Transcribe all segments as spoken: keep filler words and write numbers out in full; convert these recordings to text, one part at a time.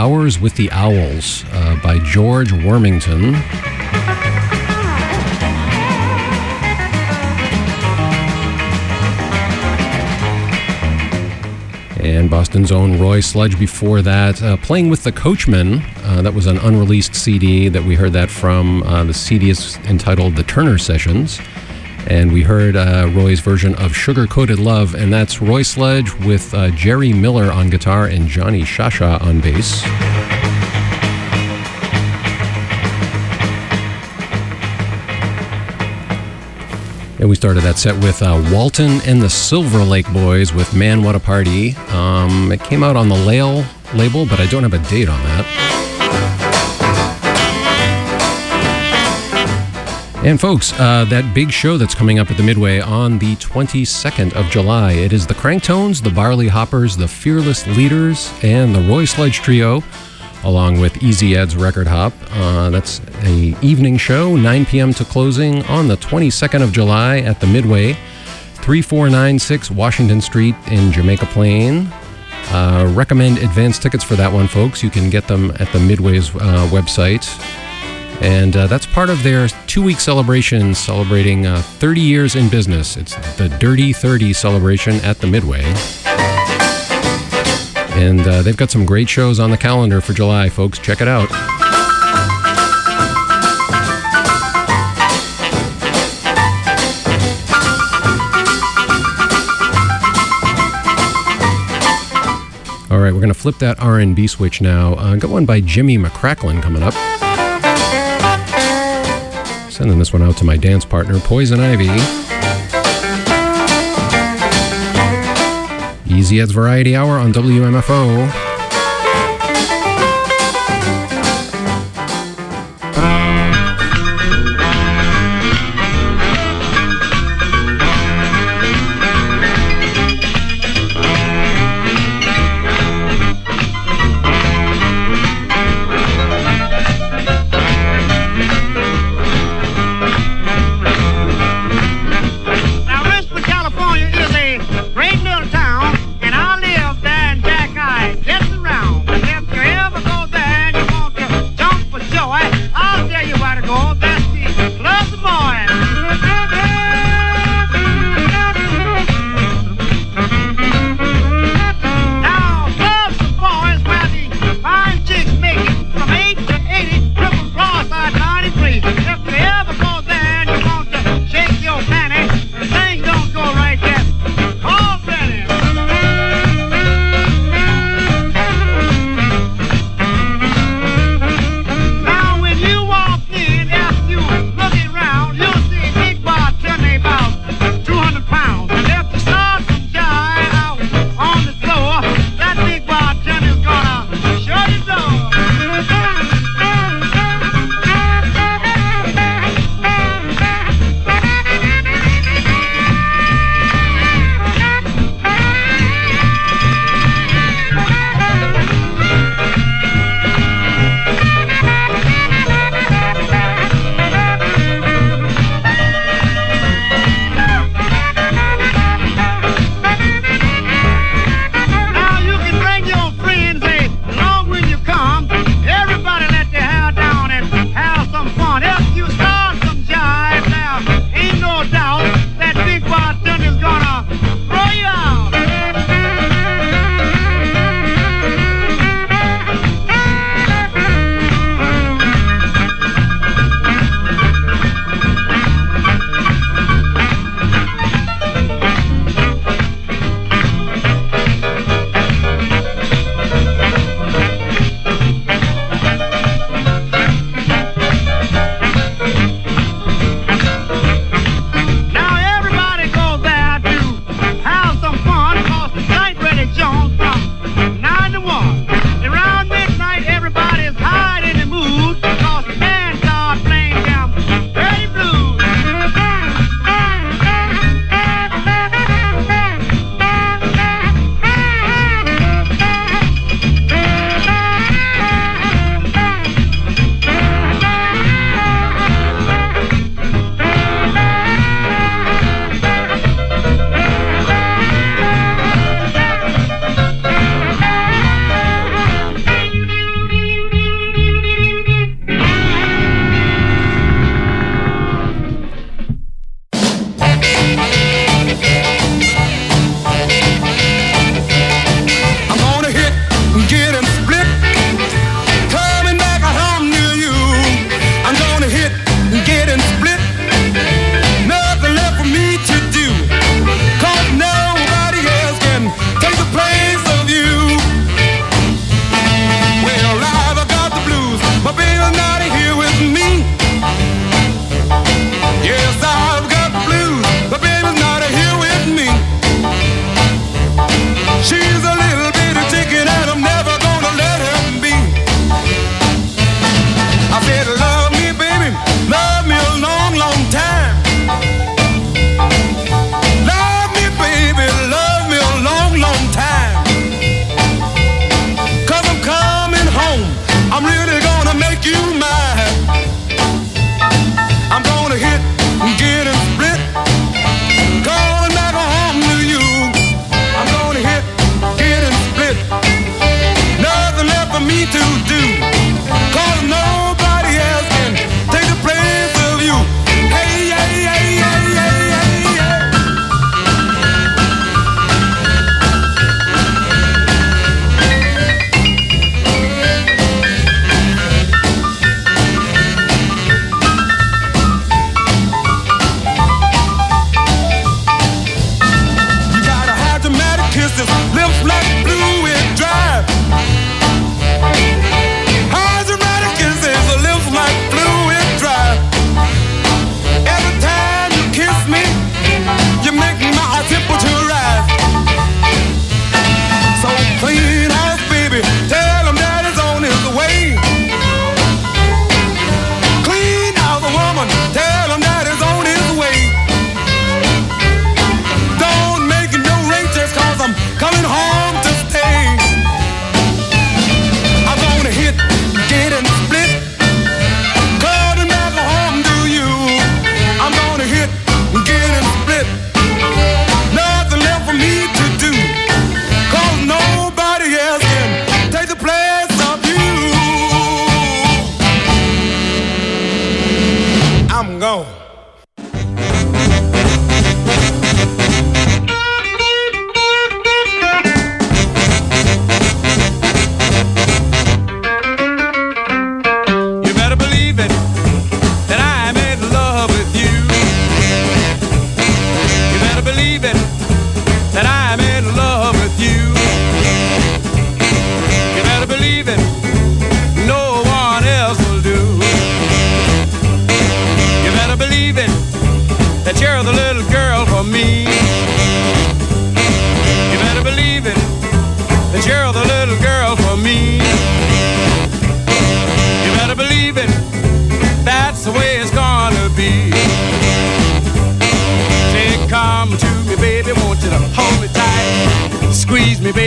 Hours with the Owls uh, by George Wormington. And Boston's own Roy Sledge before that. Uh, Playing with the Coachmen, uh, that was an unreleased C D that we heard that from. Uh, the C D is entitled The Turner Sessions. And we heard uh, Roy's version of Sugar Coated Love, and that's Roy Sledge with uh, Jerry Miller on guitar and Johnny Shasha on bass. And we started that set with uh, Walton and the Silver Lake Boys with Man What a Party. Um, it came out on the Lail label, but I don't have a date on that. And folks, uh, that big show that's coming up at the Midway on the twenty-second of July. It is the Cranktones, the Barley Hoppers, the Fearless Leaders, and the Roy Sledge Trio, along with Easy Ed's Record Hop. Uh, that's a evening show, nine p.m. to closing on the twenty-second of July at the Midway, thirty-four ninety-six Washington Street in Jamaica Plain. Uh, recommend advance tickets for that one, folks. You can get them at the Midway's uh, website. And uh, that's part of their two-week celebration celebrating uh, thirty years in business. It's the Dirty thirty celebration at the Midway. And uh, they've got some great shows on the calendar for July, folks. Check it out. All right, we're going to flip that R and B switch now. Uh, got one by Jimmy McCracklin coming up. Sending this one out to my dance partner, Poison Ivy. Easy Ed's Variety Hour on W M F O. Great little town, and I live there in Jack High.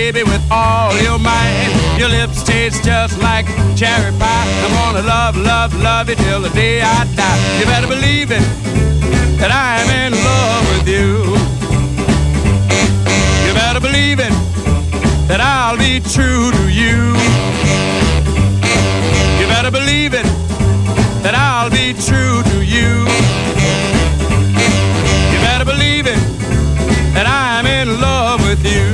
baby, with all your might. Your lips taste just like cherry pie. I'm gonna love, love, love you till the day I die. You better believe it, that I'm in love with you. You better believe it, that I'll be true to you. You better believe it, that I'll be true to you. You better believe it, that I'm in love with you.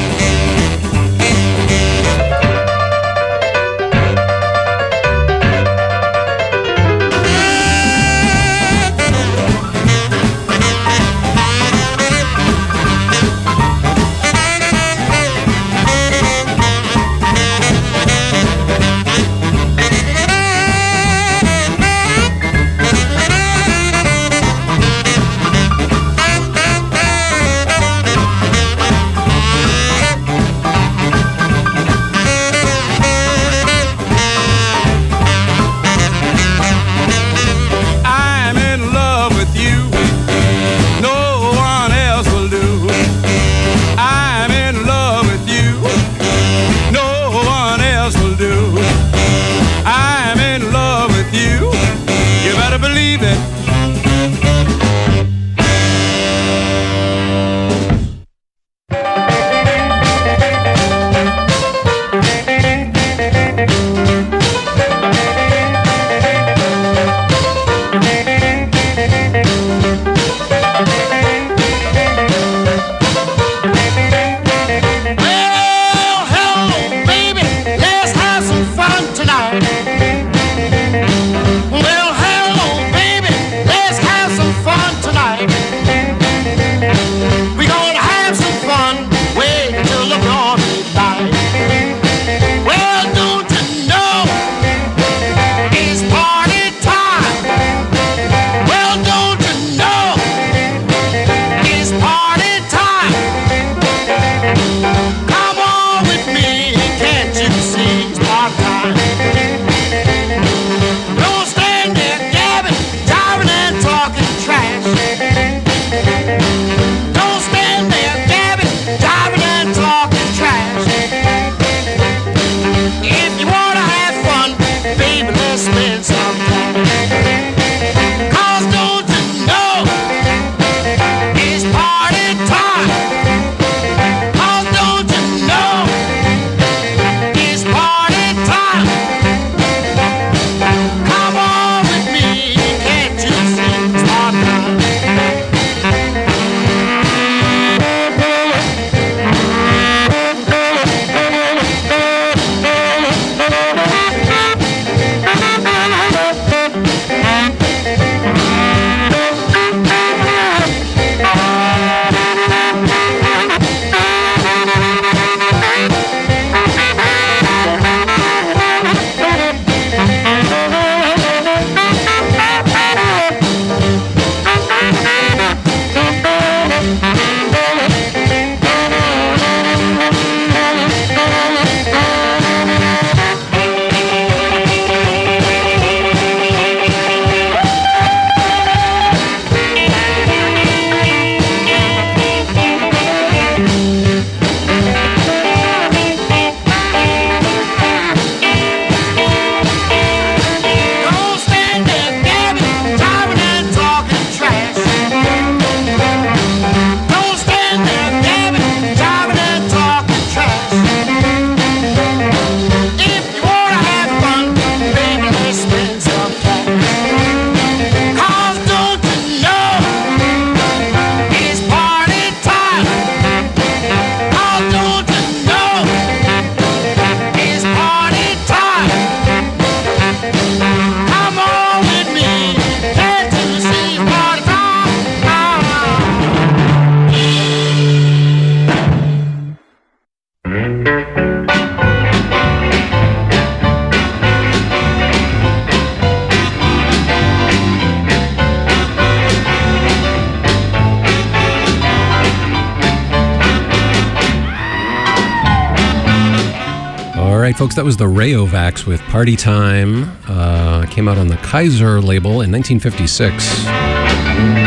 right, folks, that was the Rayovacs with Party Time. Uh, came out on the Kaiser label in nineteen fifty-six.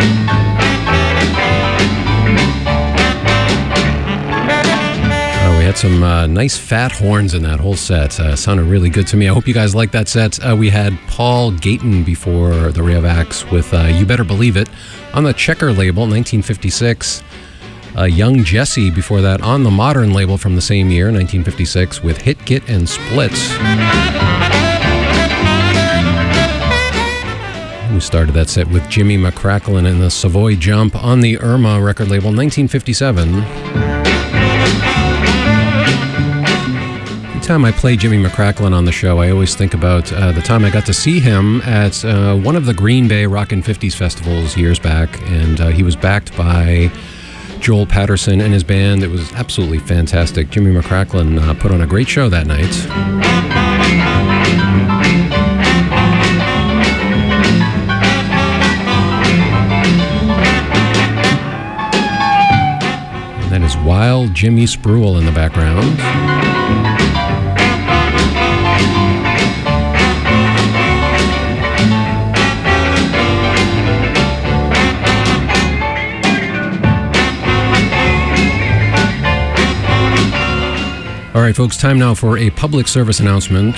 Uh, we had some uh, nice fat horns in that whole set. Uh, sounded really good to me. I hope you guys like that set. Uh, we had Paul Gayton before the Rayovacs with uh, You Better Believe It on the Checker label, nineteen fifty-six. Uh, Young Jesse before that on the Modern label from the same year, nineteen fifty-six, with Hit, Git, and Splits. We started that set with Jimmy McCracklin and the Savoy Jump on the Irma record label, nineteen fifty-seven. Time I play Jimmy McCracklin on the show, I always think about uh, the time I got to see him at uh, one of the Green Bay Rockin' fifties festivals years back, and uh, he was backed by Joel Patterson and his band. It was absolutely fantastic. Jimmy McCracklin uh, put on a great show that night. And that is Wild Jimmy Spruill in the background. All right, folks, time now for a public service announcement.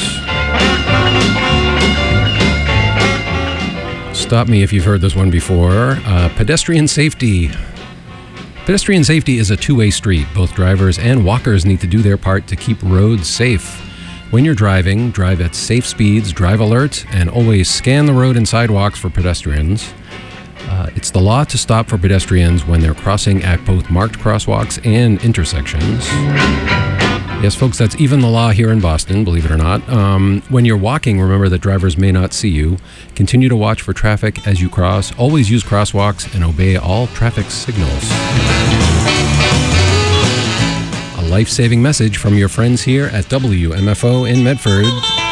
Stop me if you've heard this one before. Uh, pedestrian safety. Pedestrian safety is a two-way street. Both drivers and walkers need to do their part to keep roads safe. When you're driving, drive at safe speeds, drive alert, and always scan the road and sidewalks for pedestrians. Uh, it's the law to stop for pedestrians when they're crossing at both marked crosswalks and intersections. Yes, folks, that's even the law here in Boston, believe it or not. Um, when you're walking, remember that drivers may not see you. Continue to watch for traffic as you cross. Always use crosswalks and obey all traffic signals. A life-saving message from your friends here at W M F O in Medford.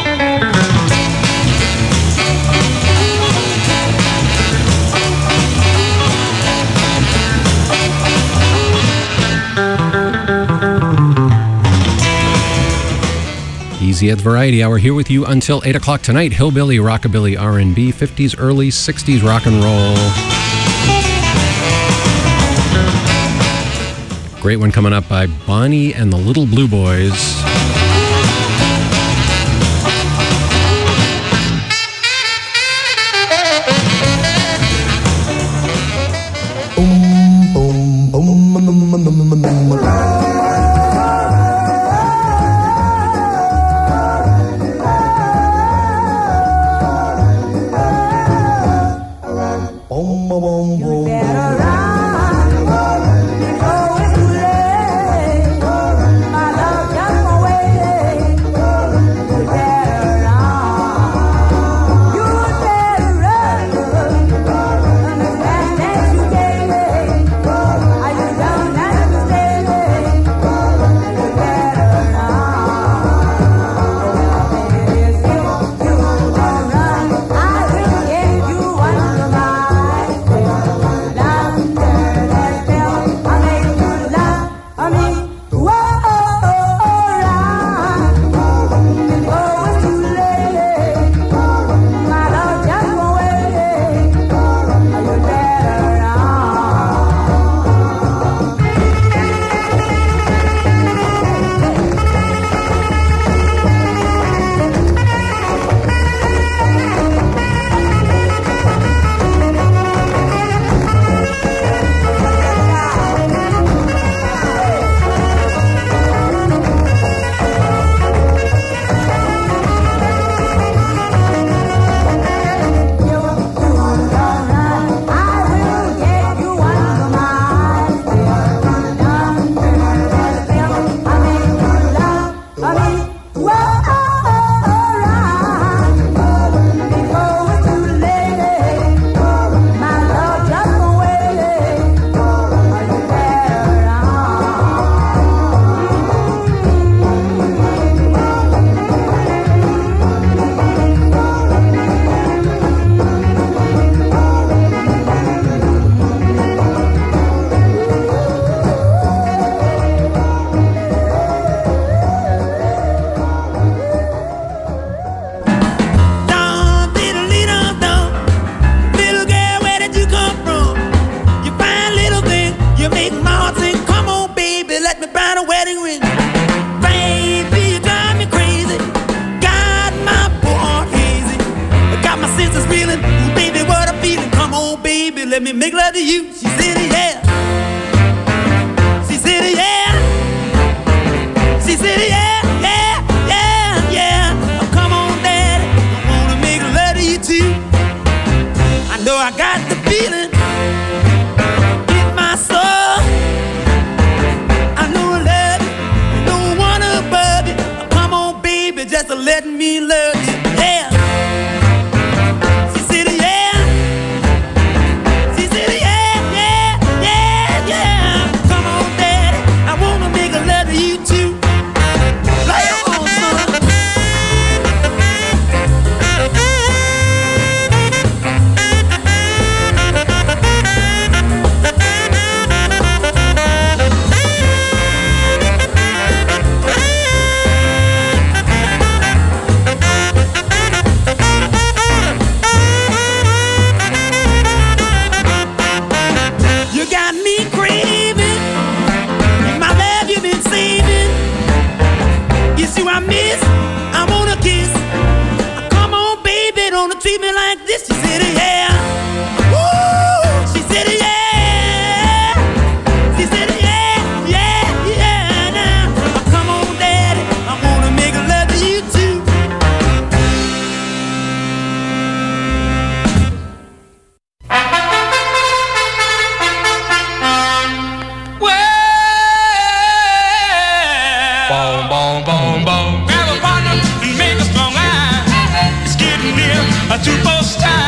Easy at Variety Hour, here with you until eight o'clock tonight. Hillbilly, rockabilly, R and B, fifties, early sixties rock and roll. Great one coming up by Bonnie and the Little Blue Boys. Boom, boom, boom, boom, boom, boom, boom, boom, boom. You better run, you know it's too late. My love just won't wait. on, baby, let me make love to you. She said, yeah. She said, yeah. She said, yeah, yeah, yeah, yeah. Oh, come on, daddy, I wanna make love to you too. I know I got the feeling in my soul. I know I love you, no one above you. Oh, come on, baby, just to let me love you. Yeah. She said, yeah. She said, yeah, yeah, yeah, yeah. Come on, daddy, I wanna make love to you too. Play on, son. You got me craving my love you've been saving. It's you I miss, I wanna kiss. Come on, baby, don't treat me like this. She said, yeah. Woo! She said, yeah. She said, yeah, yeah, yeah. Now, come on, daddy, I wanna make love to you too. Well, boom, boom, boom, boom. Grab a partner and make a strong line. It's getting near a two-four style.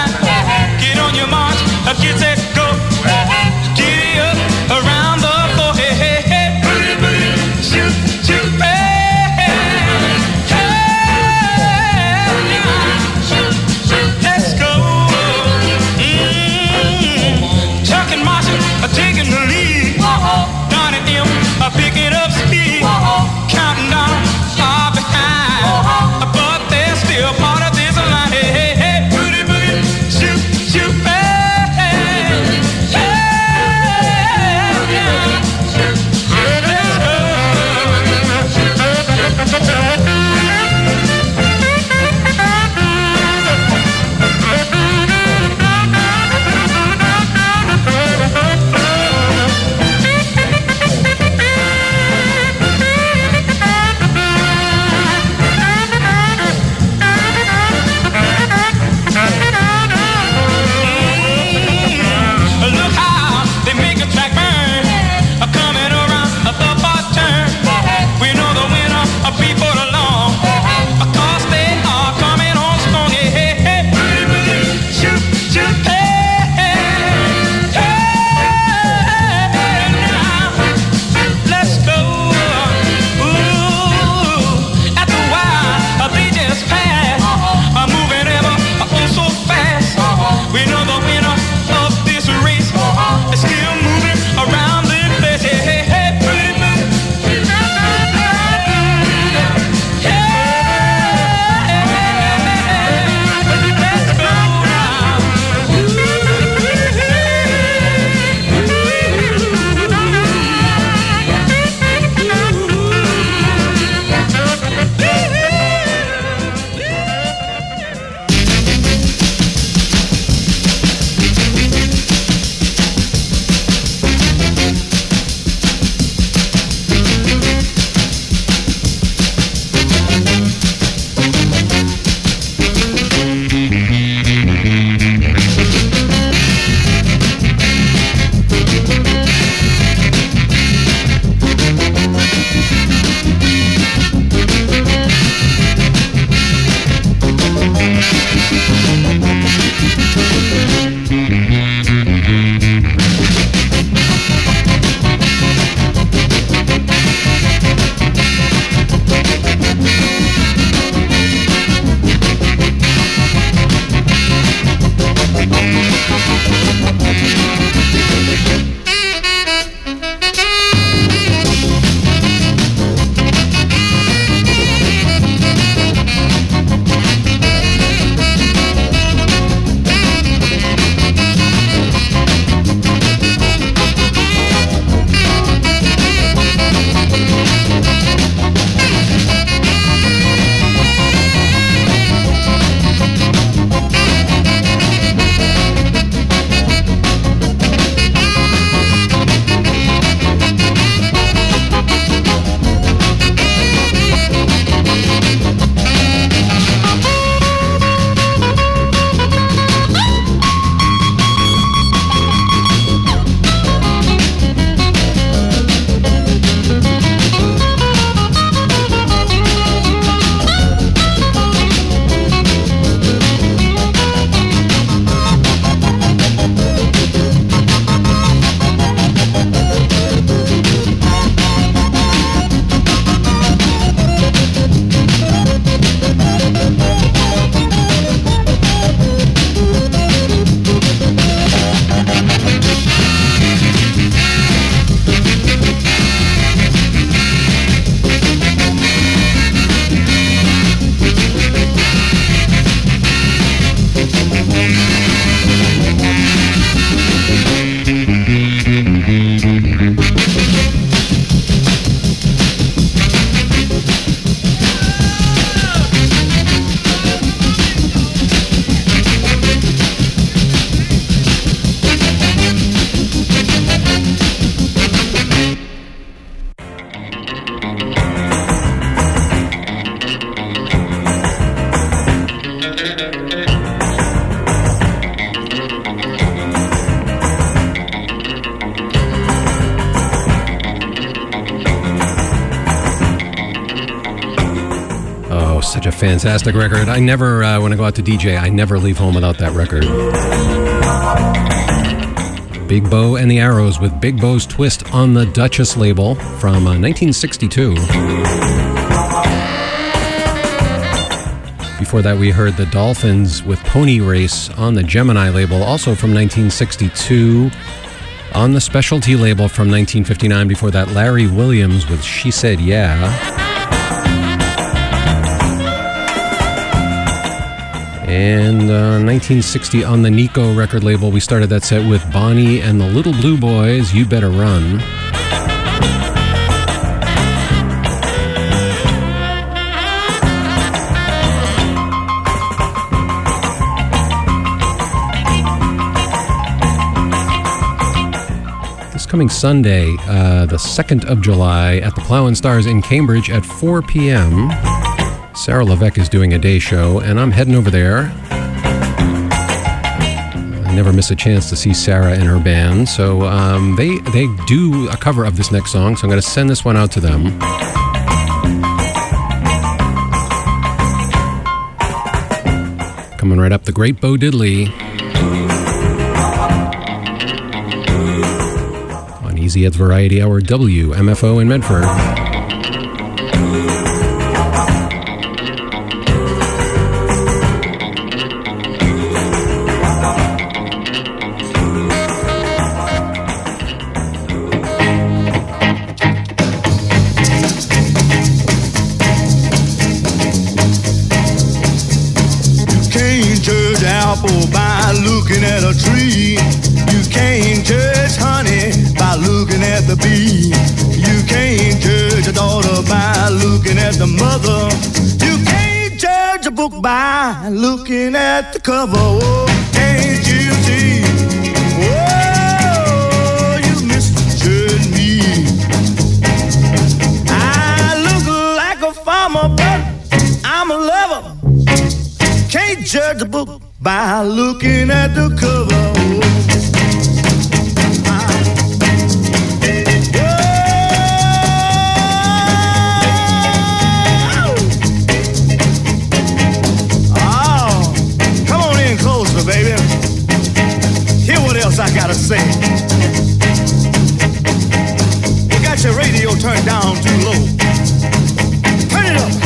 Such a fantastic record. I never, uh, when I go out to D J, I never leave home without that record. Big Bow and the Arrows with Big Bow's Twist on the Duchess label from uh, nineteen sixty-two. Before that, we heard the Dolphins with Pony Race on the Gemini label, also from nineteen sixty-two. On the Specialty label from nineteen fifty-nine. Before that, Larry Williams with She Said Yeah. And uh, nineteen sixty on the Nico record label, we started that set with Bonnie and the Little Blue Boys, You Better Run. This coming Sunday, uh, the second of July, at the Plough and Stars in Cambridge at four p.m., Sarah Levesque is doing a day show, and I'm heading over there. I never miss a chance to see Sarah and her band. So um, they, they do a cover of this next song, so I'm going to send this one out to them. Coming right up, the Great Bo Diddley. On Easy Ed's Variety Hour, W M F O in Medford. By looking at a tree, you can't judge honey by looking at the bee. You can't judge a daughter by looking at the mother. You can't judge a book by looking at the cover. Oh, can't you see? Oh, you misjudge me. I look like a farmer, but I'm a lover. Can't judge a book by looking at the cover. Oh, come on in closer, baby. Hear what else I gotta say. You got your radio turned down too low. Turn it up.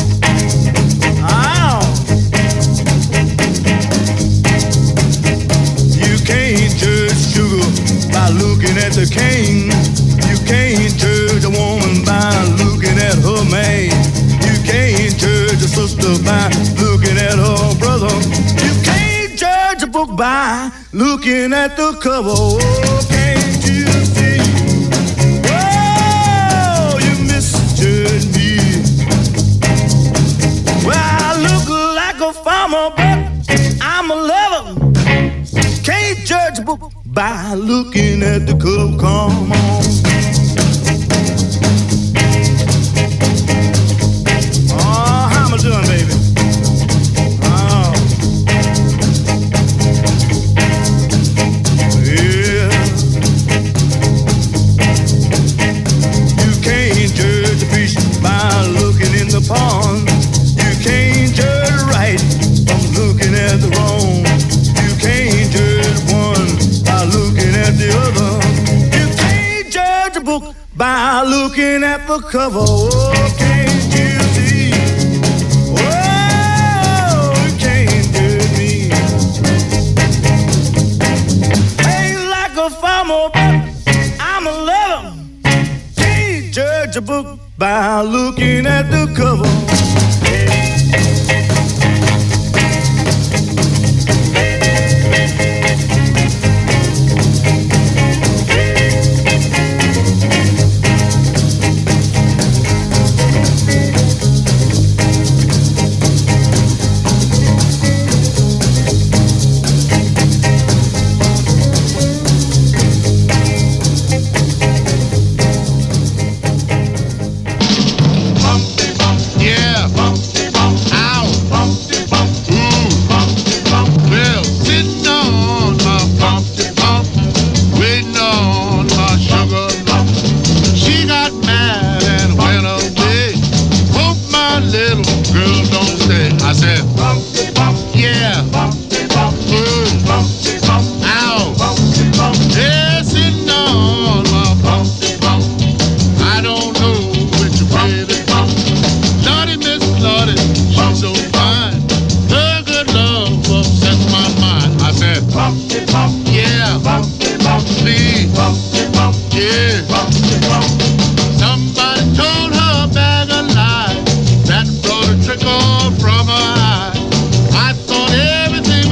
By looking at the cane, you can't judge a woman by looking at her man. You can't judge a sister by looking at her brother. You can't judge a book by looking at the cover. Oh, can't you see? Oh, you misjudge me. Well, I look like a farmer, but I'm a lover. Can't judge a book by looking at the cover. Come on. Oh, how am I doing, baby? Oh. Yeah. You can't judge a fish by looking in the pond. You can't judge right from looking at the wrong. You can't judge one by looking at the other. You can't judge a book by looking at the cover. Oh, can't you see? Oh, you can't judge me. Ain't like a farmer, but I'm a lover. Can't judge a book by looking at the cover. Yeah. Yeah. Ooh. Ow. Yes, it knows my bump. I don't know which baby. Lordy, Miss Lordy, she's so fine. Her good love upsets my mind. I said, yeah, please, yeah. Somebody told her a bag of lies that brought a trickle from her eye. I thought everything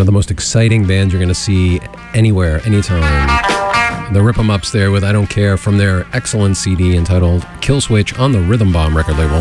of the most exciting bands you're going to see anywhere, anytime. The Rip 'em Ups there with I Don't Care from their excellent C D entitled Kill Switch on the Rhythm Bomb record label.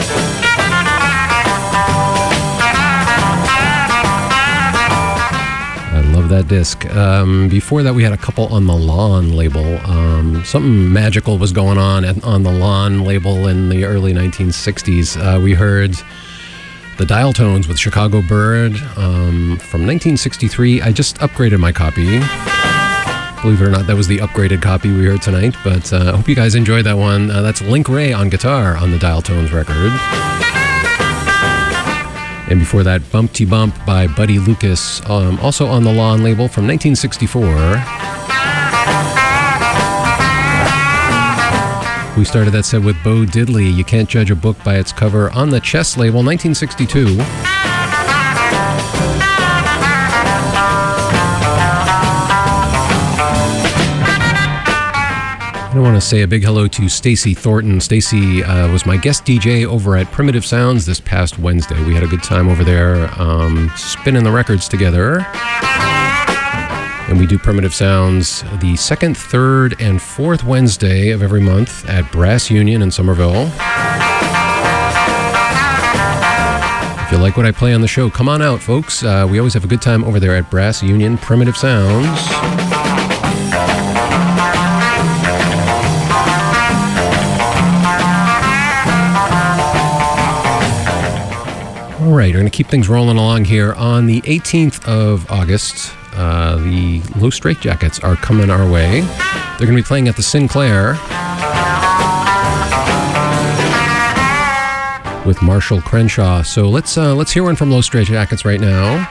That disc. Um, before that, we had a couple on the Lawn label. Um, something magical was going on at, on the Lawn label in the early nineteen sixties. Uh, we heard the Dial Tones with Chicago Bird um, from nineteen sixty-three. I just upgraded my copy. Believe it or not, that was the upgraded copy we heard tonight, but uh, I hope you guys enjoyed that one. Uh, that's Link Wray on guitar on the Dial Tones record. And before that, Bumpty Bump by Buddy Lucas, um, also on the Lawn label from nineteen sixty-four. We started that set with Bo Diddley, You Can't Judge a Book by Its Cover, on the Chess label, nineteen sixty-two. I want to say a big hello to Stacy Thornton. Stacy uh, was my guest D J over at Primitive Sounds this past Wednesday. We had a good time over there um, spinning the records together. And we do Primitive Sounds the second, third, and fourth Wednesday of every month at Brass Union in Somerville. If you like what I play on the show, come on out, folks. Uh, we always have a good time over there at Brass Union, Primitive Sounds. All right, we're going to keep things rolling along here. On the eighteenth of August, uh, the Low Straitjackets are coming our way. They're going to be playing at the Sinclair with Marshall Crenshaw. So let's uh, let's hear one from Low Straitjackets right now.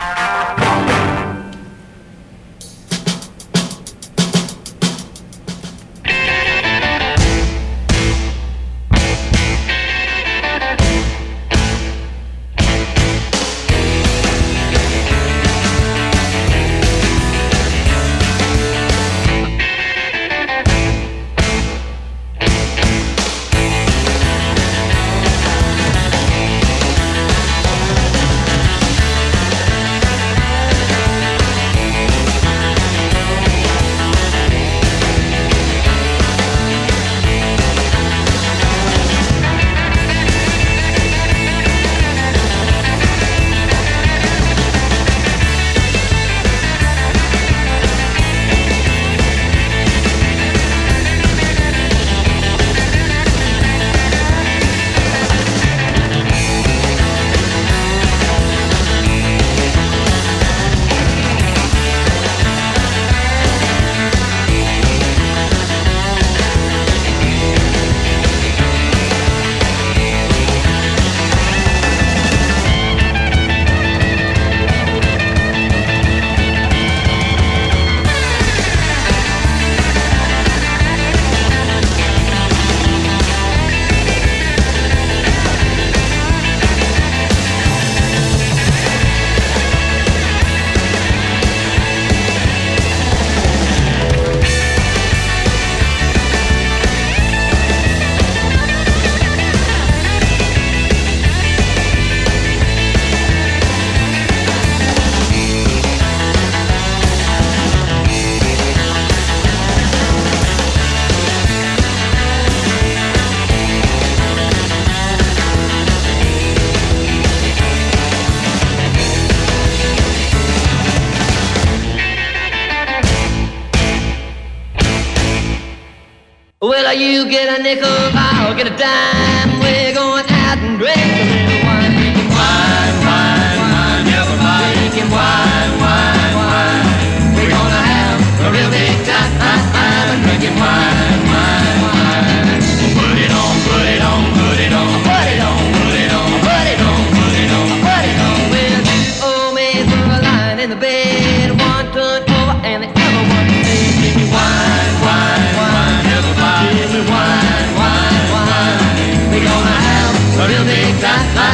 Well, you get a nickel, I'll get a dime. We're going out and drinking a little wine. Drinking wine, wine, wine, everybody. Drinking wine, wine, wine. We're gonna have a real big time. I'm drinking wine, wine, wine. Put it on, put it on, put it on, put it on, put it on, put it on, put it on, put it on. Well, two old maids were lying in the bed. One turned over and the other one stayed. Drinking wine, wine, wine, everybody. Give me wine, wine, wine. We're gonna have a real big time.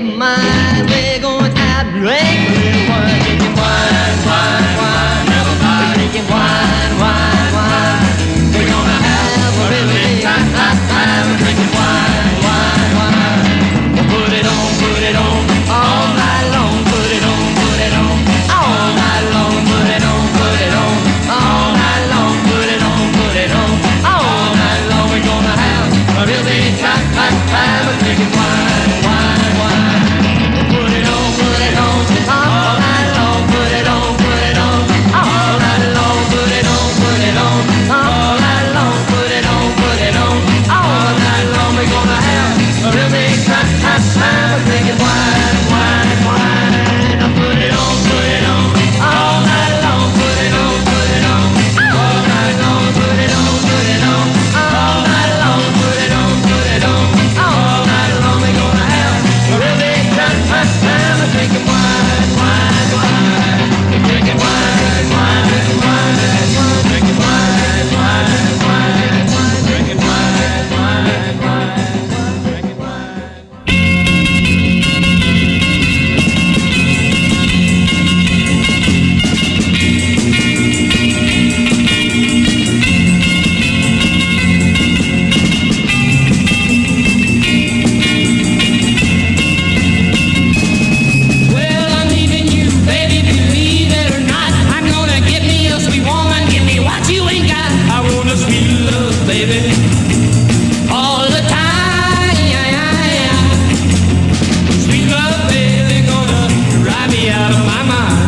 of mine. We're going out and drink a little wine, drinking wine, wine, wine. We're drinking wine, wine, wine. We're gonna have a really big time. We're drinking wine, wine, wine. We'll put it on, put it on, all night long. Put it on, put it on, all night long. Put it on, put it on, all night long. Put it on, put it on, all night long. We're gonna have a real big time, time, time. We're drinking wine, wine, wine. We'll put it on, put it on, all night long. Put it on, put it on, all night long. Put it on, put it on, all night long. Put it on, put it on, all night long. We're gonna have a real big time, time, time. We're drinking wine, wine, wine. Put it on, put it on, all night long. Put it on, put it on, all night long. Put it on, put it on, all night long. Put it on, put it on, all night long. We're gonna have a real big time, time, time. We're drinking wine, wine, wine. We're drinking wine, wine, wine. Drinking wine, wine, wine. Drinking wine, wine, wine. Drinking wine. Well, I'm leaving you, baby, believe it or not. I'm gonna get me a sweet woman, give me what you ain't got. I want a sweet love, baby, all the time. Sweet love, baby, gonna drive me out of my mind.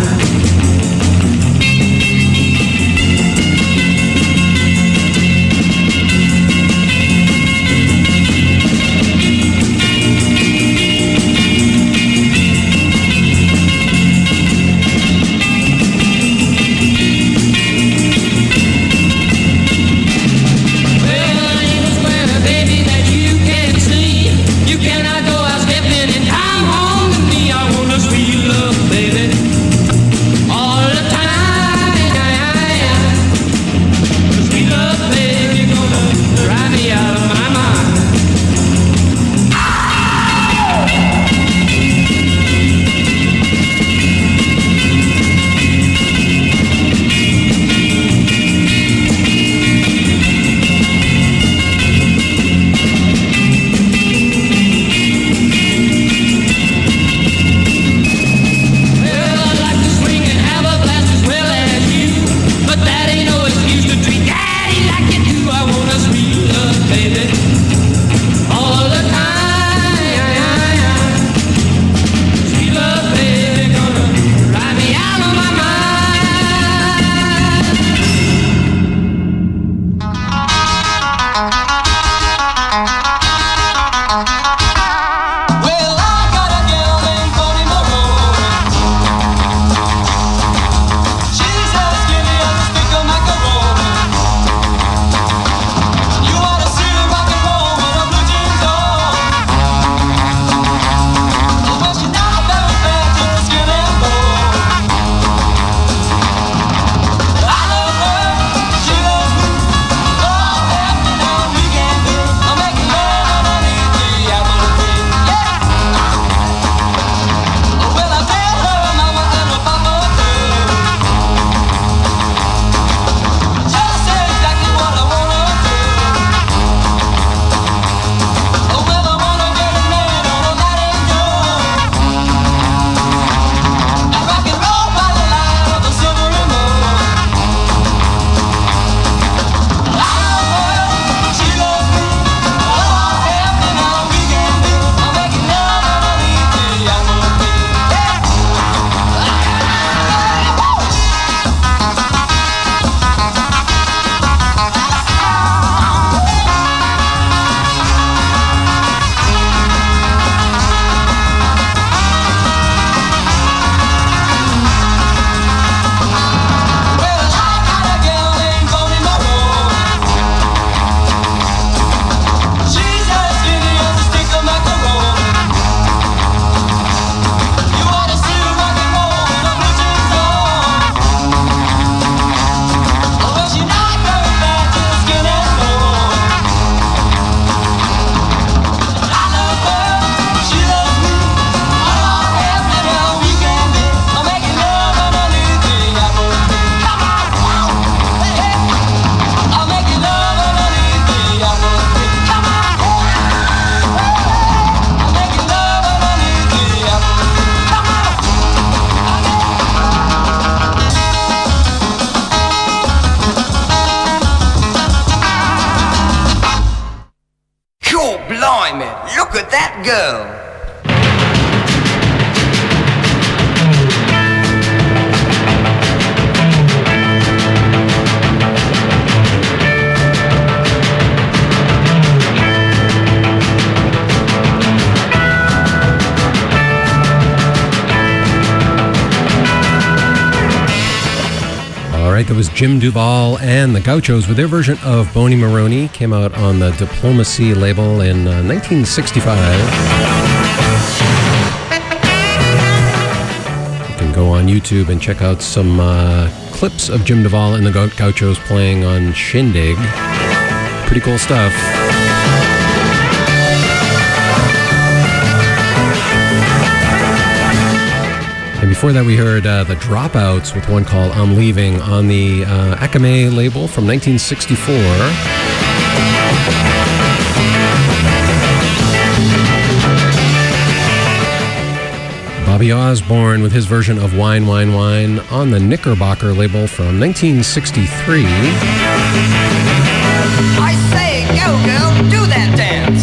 Well, I ain't a square, baby, that you can see. You cannot go out stepping and come home to me. I want a sweet love, baby, all the time. Sweet love, baby, gonna drive me out of my mind. Well, I like to swing and have a blast as well as you, but that ain't no excuse to treat daddy like you do. I want a sweet love, baby, all the time. Sweet love, baby, gonna drive me out of my mind. Well, I got a girl in Baltimore. She's as skinny as a stick of macaroni. You ought to see her rock and roll with her blue jeans on. Oh, well, she's not very fair to the skin and bone. I love her, she loves me. Oh, help me now, we blimey, look at that girl. All right, that was Jim Duval and the Gauchos with their version of Boney Maroney. Came out on the Diplomacy label in uh, nineteen sixty-five. You can go on YouTube and check out some uh, clips of Jim Duval and the Gau- Gauchos playing on Shindig. Pretty cool stuff. And before that, we heard uh, the Dropouts with one called I'm Leaving on the uh, Akame label from nineteen sixty-four. Bobby Osborne with his version of Wine, Wine, Wine on the Knickerbocker label from nineteen sixty-three. I say, go girl, do that dance.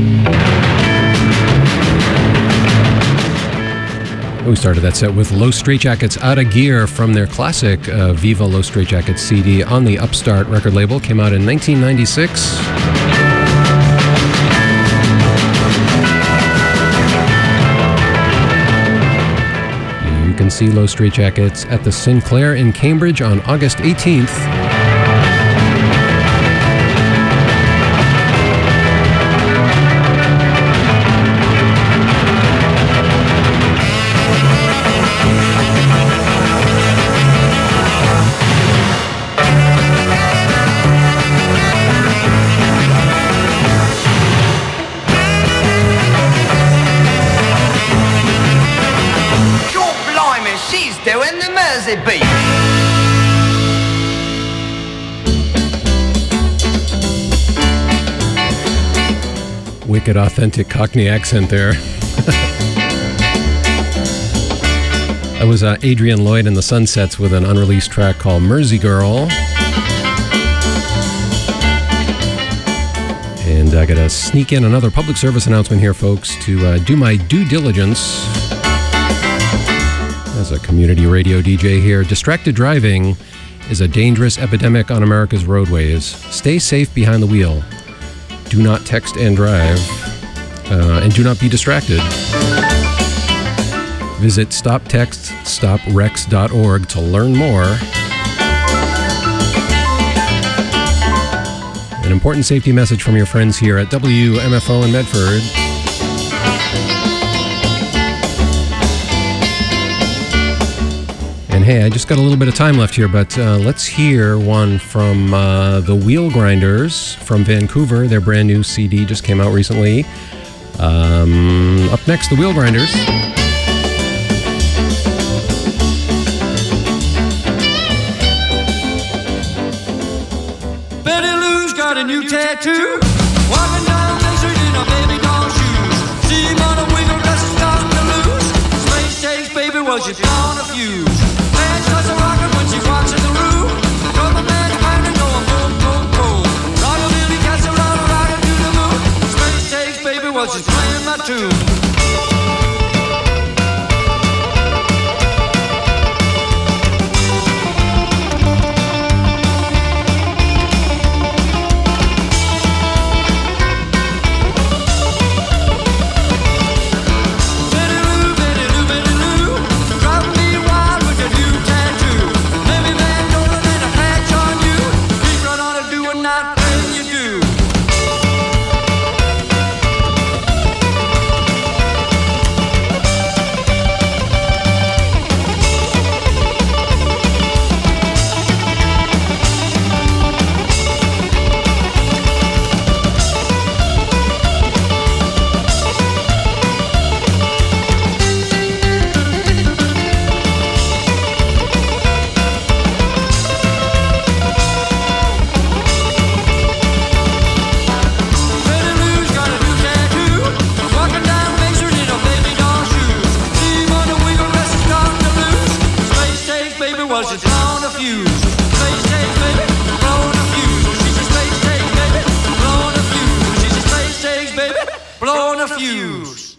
We started that set with Low Straitjackets Out of Gear from their classic uh, Viva Low Straitjackets C D on the Upstart record label. Came out in nineteen ninety-six. You can see Low Straitjackets at the Sinclair in Cambridge on August eighteenth. Doing the Mersey beat. Wicked authentic Cockney accent there. That was uh, Adrian Lloyd and the Sunsets with an unreleased track called Mersey Girl. And I got to sneak in another public service announcement here, folks, to uh, do my due diligence as a community radio D J here. Distracted driving is a dangerous epidemic on America's roadways. Stay safe behind the wheel. Do not text and drive. Uh, and do not be distracted. Visit stop text stop wrecks dot org to learn more. An important safety message from your friends here at W M F O in Medford. And hey, I just got a little bit of time left here, but uh, let's hear one from uh, the Wheel Grinders from Vancouver. Their brand new C D just came out recently. Um, up next, the Wheel Grinders. Betty Lou's got a new tattoo. Walking down Main Street in her baby doll shoes. See him on a wiggle dress is starting to lose. Space takes baby, well she's on a fuse. Man starts a rockin' when she walks in the room. Drum a man's pounding, going boom, boom, boom. Rockabilly cats around, rockin' to the moon. Space takes baby, well she's playing my tune. a fuse.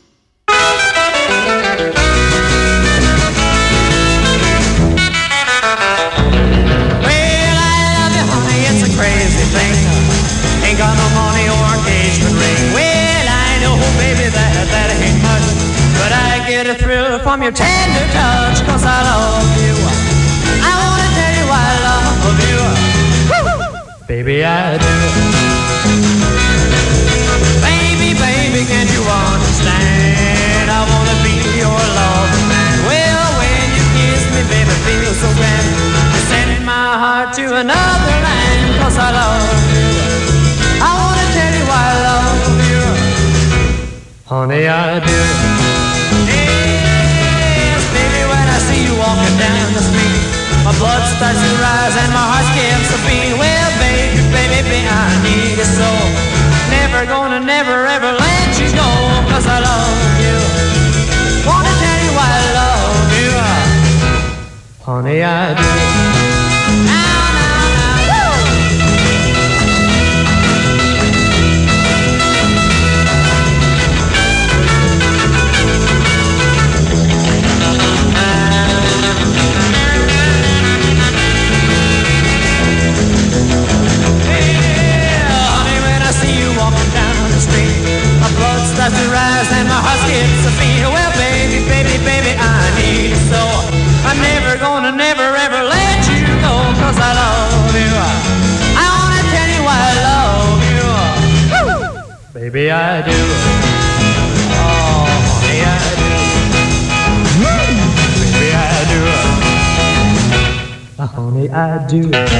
Crazy thing, ain't got no money or engagement ring. Well, I know, baby, that that ain't much, but I get a thrill from your tender touch, 'cause I love you. I wanna tell you I love you. Woo! Baby, I do. Baby, baby, can't you understand? I wanna be your lover man. Well, when you kiss me, baby, feel so grand. You're sending my heart to another land. 'Cause I love you. I wanna tell you I love you. Honey, I do. Yes, baby, when I see you walking down the street, my blood starts to rise and my heart skips a beat. Well, baby, baby, baby, I need you so. Never gonna, never, ever let you go. 'Cause I love you. Wanna tell you I love you. Honey, I do. Starts to rise and my heart skips a beat. Well, baby, baby, baby, I need you so. I'm never gonna, never, ever let you go. 'Cause I love you. I wanna tell you I love you. Woo! Baby, I do. Oh, honey, I do. Baby, I do. Oh, honey, I do.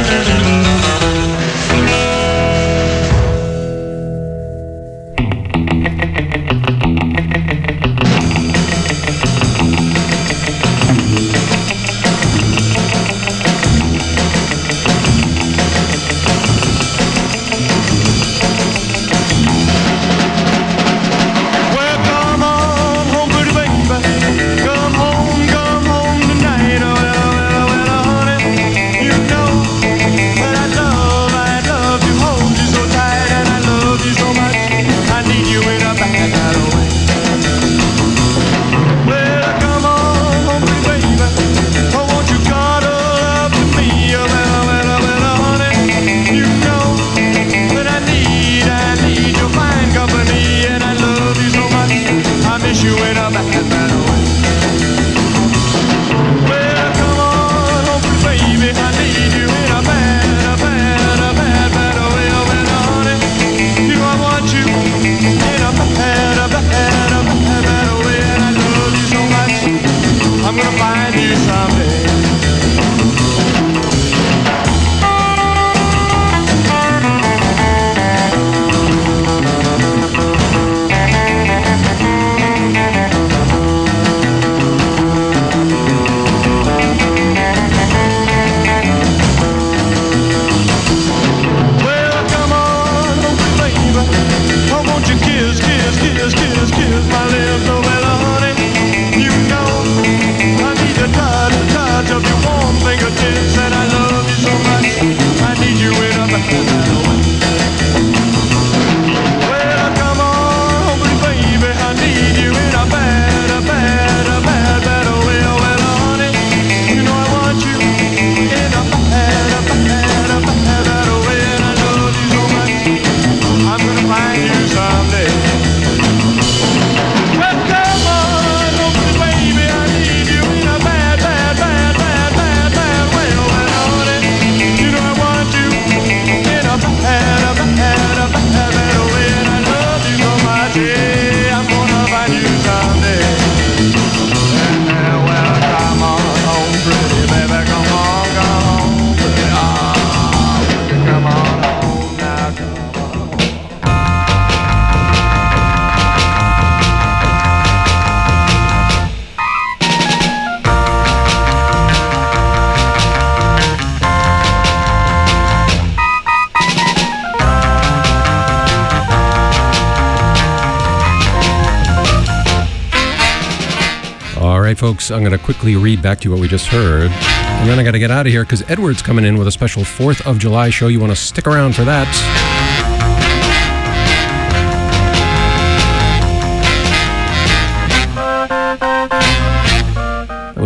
right, folks, I'm going to quickly read back to you what we just heard. And then I got to get out of here because Edward's coming in with a special fourth of July show. You want to stick around for that.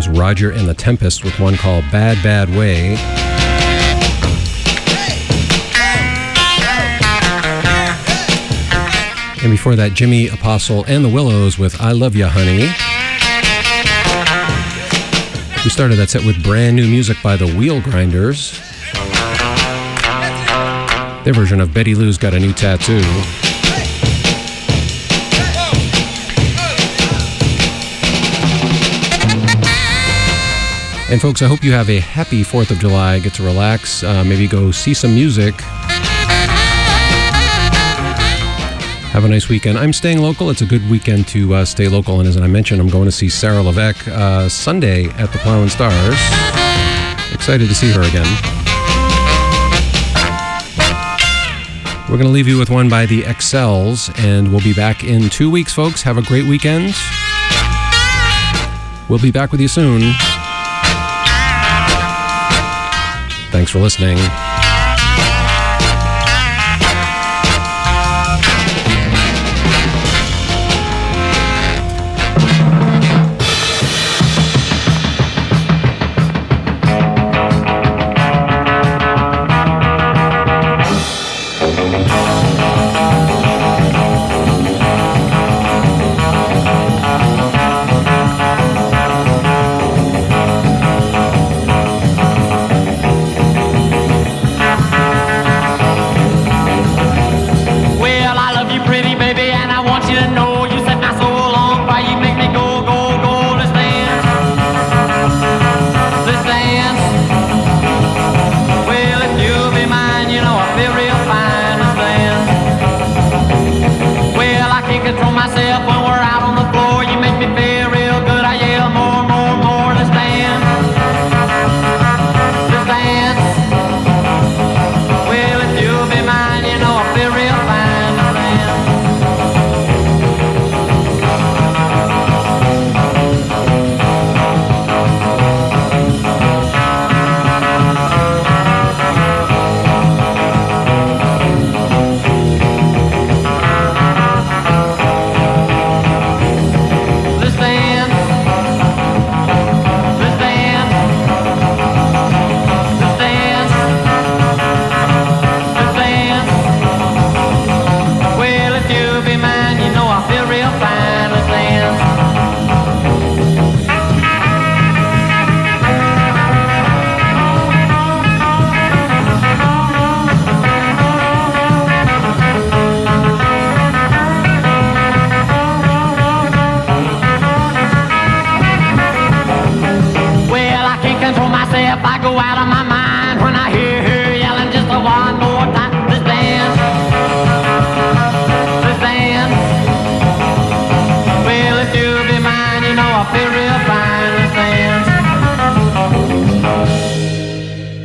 Roger and the Tempest with one called Bad Bad Way. And before that, Jimmy Apostle and the Willows with I Love Ya Honey. We started that set with brand new music by the Wheel Grinders. Their version of Betty Lou's Got a New Tattoo. And folks, I hope you have a happy fourth of July. Get to relax, uh, maybe go see some music. Have a nice weekend. I'm staying local. It's a good weekend to uh, stay local. And as I mentioned, I'm going to see Sarah Levesque uh, Sunday at the Plow and Stars. Excited to see her again. We're going to leave you with one by the Excels, and we'll be back in two weeks, folks. Have a great weekend. We'll be back with you soon. Thanks for listening.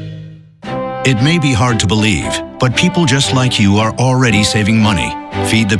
It may be hard to believe, but people just like you are already saving money. Feed the